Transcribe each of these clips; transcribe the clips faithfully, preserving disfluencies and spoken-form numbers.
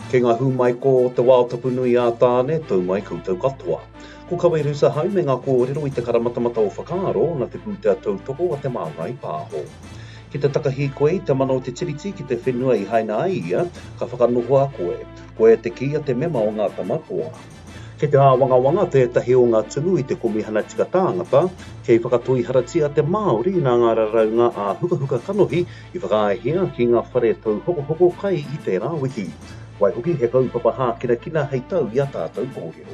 Kei ngā hu mai ko te wao tapu nui a tāne, tau mai koutou katoa. Ko kawa i rusa hau me ngā kōrero i te karamatamata o whakaaro na te pūtea tautoko a te māngai pāho. Ki te takahi koe i te mana o te tiriti ki te whenua i haina ai ia, ka whakanoho a koe. Koe te kia te mema o ngā tamatoa. Kei te āwangawanga tētahi o ngā tungu i te komihana tika tāngata, kei whakatoi haratia te Māori nā ngā raraunga a huka huka kanohi i whakaahia ki ngā whare tau hoko hoko kai i tērā wiki. Wai hoki he kaupapa hā kina kina hei tau i a tātou kōrero.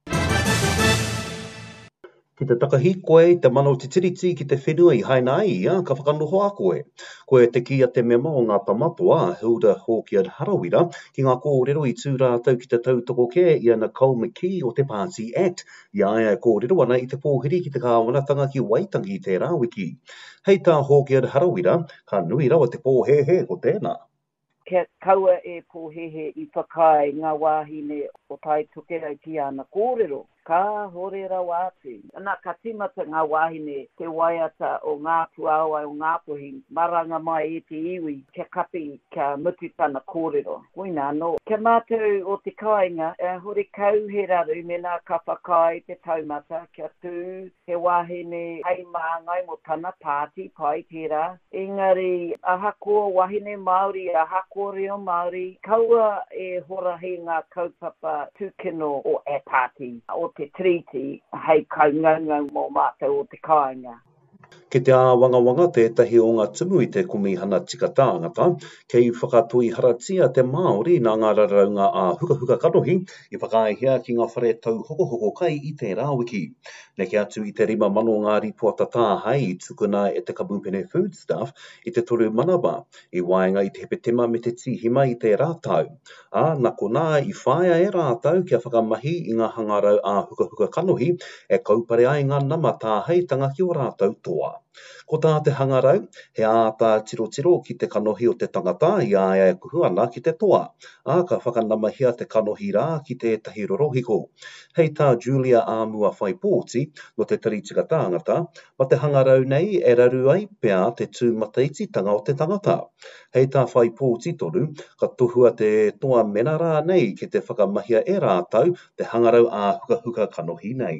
Ki te takahi koe i te mana o te tiriti ki te whenua i haina ai ia, ka whakanoho a koe. Koe te kia te mema o ngā tamatoa, Hilda Hawkeyard Harawira, ki ngā kōrero i tū rātou ki te tautoko ke i a Nicole McKee o te Party Act. I aia kōrero ana i te pōhiri ki te kāwanatanga ki Waitangi i tērā wiki. Hei tā Hawkeyard Harawira, ka nui rawa te pōhehe ko tēnā. Kia kaua e pōhehe i whakai ngā wāhine o tai tukera ki ana kōrero. Ka hore rau atu. Ana ka timata ngā wāhine te waiata o ngā puawa o ngā puhi. Maranga mai e te iwi, kia kapi, kia mututana kōrero. Koina anō. Kia mātou o te kāinga, e hore kau he raru me nā ka whakai te taumata, kia tū he wāhine hei māngai mo tana pāti pai tērā. Engari, ahakoa wāhine Māori, ahakoa reo Māori, kaua e hora he ngā kaupapa tūkino o e pāti. O te treaty, hei kaungaungau mō mātou o te kāinga. Ke te āwangawanga tētahi o ngā tumu i te komihana tika tāngata, kei whakatoi haratia te Māori nā ngā raraunga a huka huka kanohi i whakaahia ki ngā whare tau hoko hoko kai i tērā wiki. Neke atu i te rima mano ngā ripuata tā hei i tukuna e te Kabupene Foodstuff i te toru manaba, i waenga i te hepetema me te tihima i te rātau. A nako nā i whaia e rātau kia whakamahi i ngā hangarau a huka huka kanohi e kaupare ai ngā nama tā hei tangaki o rātau toa. Ko tā te hangarau, he āta tiro tiro ki te kanohi o te tangata i aia e kuhu ana ki te toa. A ka whakanamahia te kanohi rā ki te tahi rorohiko. Hei tā Julia Āmua Whaipōti no te taritika tāngata, ma te hangarau nei e raru ai pea te tūmataititanga o te tangata. Hei tā Whaipōti toru, ka tohua te toa mena rā nei ki te whakamahia e rātau te hangarau a huka huka kanohi nei.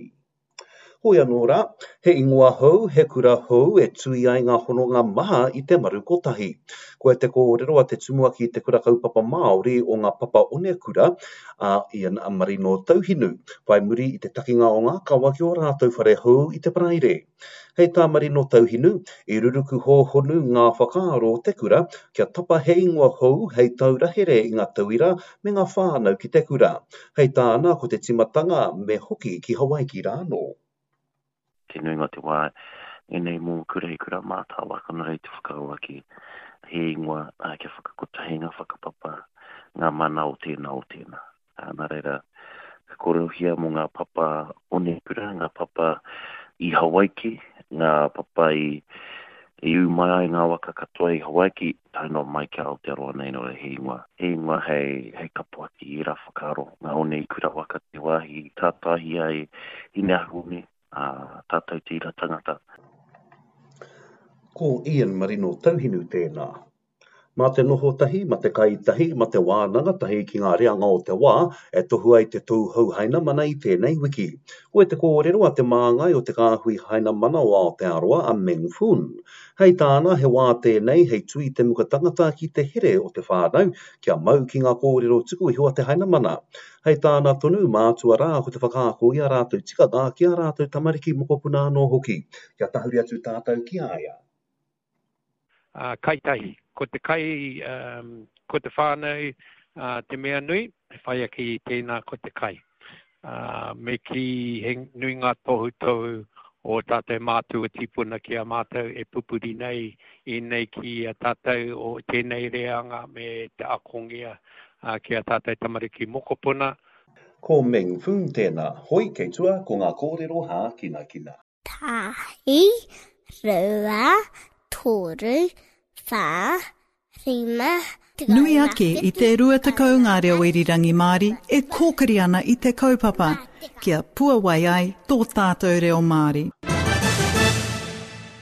Hoi anō rā, he ingoa hou, he kura hou e tui ai ngā hononga maha i te maru kotahi. Koe te kōrero a te tumua ki te kura kaupapa Māori o ngā papa one kura a Ian Marino Tauhinu, whai muri i te takinga o ngā kawa ki o rātou whare hou i te praire. Hei tā Marino Tauhinu, i ruruku ho honu ngā whakaaro o te kura, kia tapa he ingoa hou hei taurahere i ngā tauira me ngā whānau ki te kura. Hei tā ana ko te timatanga me hoki ki Hawaii ki rāno. Te nui ngā te wā, e nei mō kura i kura mātā wakana rei te whakaua ki he ingoa a kia whakakota he ngā whakapapa ngā mana o tēnā o tēnā. Nā reira, ka kōreuhia mō ngā papa one kura, ngā papa i Hawaii, ngā papa i i u mai ai ngā waka katoa i Hawaii, taino mai kia Aotearoa nei no he ingoa. He ingoa hei, hei kapuaki i rā whakaro, ngā one i kura waka te wāhi, tātahi ai i nea hune. Uh, tātou tira tangata. Ko Ian Marino Tauhinu tēnā. Mā te noho tahi, ma te kai tahi, ma te wānanga tahi ki ngā reanga o te wā, e tohu ai te tauhau haina mana i tēnei wiki. Koe te kōrero a te māngai o te kāhui haina mana o Aotearoa a Meng Fun. Hei tāna he wā tēnei hei tui te muka tangata ki te here o te whānau, kia mau ki ngā kōrero tuku i hoa te haina mana. Hei tāna tonu mātua rā ko te whakaako i a rātou tikanga ki a rātou tamariki mokopuna anō hoki. Kia tahuri atu tātou ki aia. Uh, kai tahi. Ko te kai, um, ko te whānau, uh, te mea nui, e whaia ki tēnā ko te kai. Uh, me ki he nui ngā tohu tohu o tātou mātua tipuna ki a mātou e pupuri nei i nei ki a tātou o tēnei reanga me te akongia uh, ki a tātou tamariki mokopuna. Ko Meng Fun tēnā, hoi kei tua ko ngā kōrero hā kina kina. Tahi, rua, toru, wha, rima, Nui ake i te rua takau ngā reo irirangi Māori e kōkari ana i te kaupapa, kia pua wai ai tō tātou reo Māori.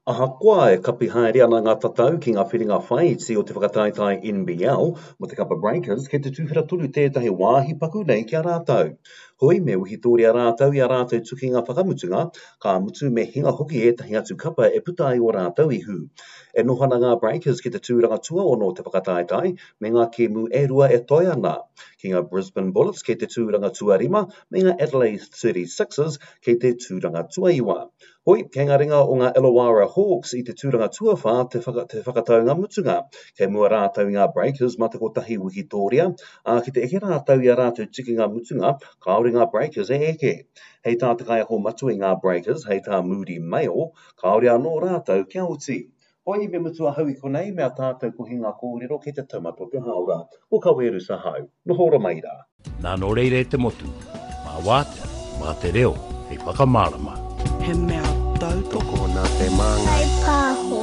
Aha koa e kapi haere ana ngā tatau ki ngā whiringa whaiti o te whakataitai N B L mo te Kapa Breakers kei te tūwhira tulu tētahi wāhi paku nei ki a rātau. Hoi me uhitori a rātau i a rātau tuki ngā whakamutunga, ka mutu me hinga hoki e tahi atu kapa e puta ai o rātau i hu. E nohana ngā Breakers ki te tūranga tua ono te whakataitai me ngā kemu e rua e toi ana. Ki ngā Brisbane Bullets kei te tūranga tua rima me ngā Adelaide thirty-sixers kei te tūranga tua iwa. Hoi, kei ngā ringa o ngā Illawarra Hawks i te tūranga tuawha te, whaka, te whakataunga mutunga. Kei mua rātau i ngā Breakers ma te kotahi wikitoria, a ki te eke rātau i a rātau tiki ngā mutunga, kaore ngā Breakers e eke. Hei tā te kai aho matu i ngā Breakers, hei tā Moody Mail, kaore anō rātau kia uti. Hoi, me mutua hau i konei mea tātou ko hinga kōrero ki te tamato te haura. O ka weru sa hau. Nohora mai rā. Nā no reire te motu. Mā wāte, mā te reo, hei whakamārama. He mea tau toko nā te manga. Kai pāho.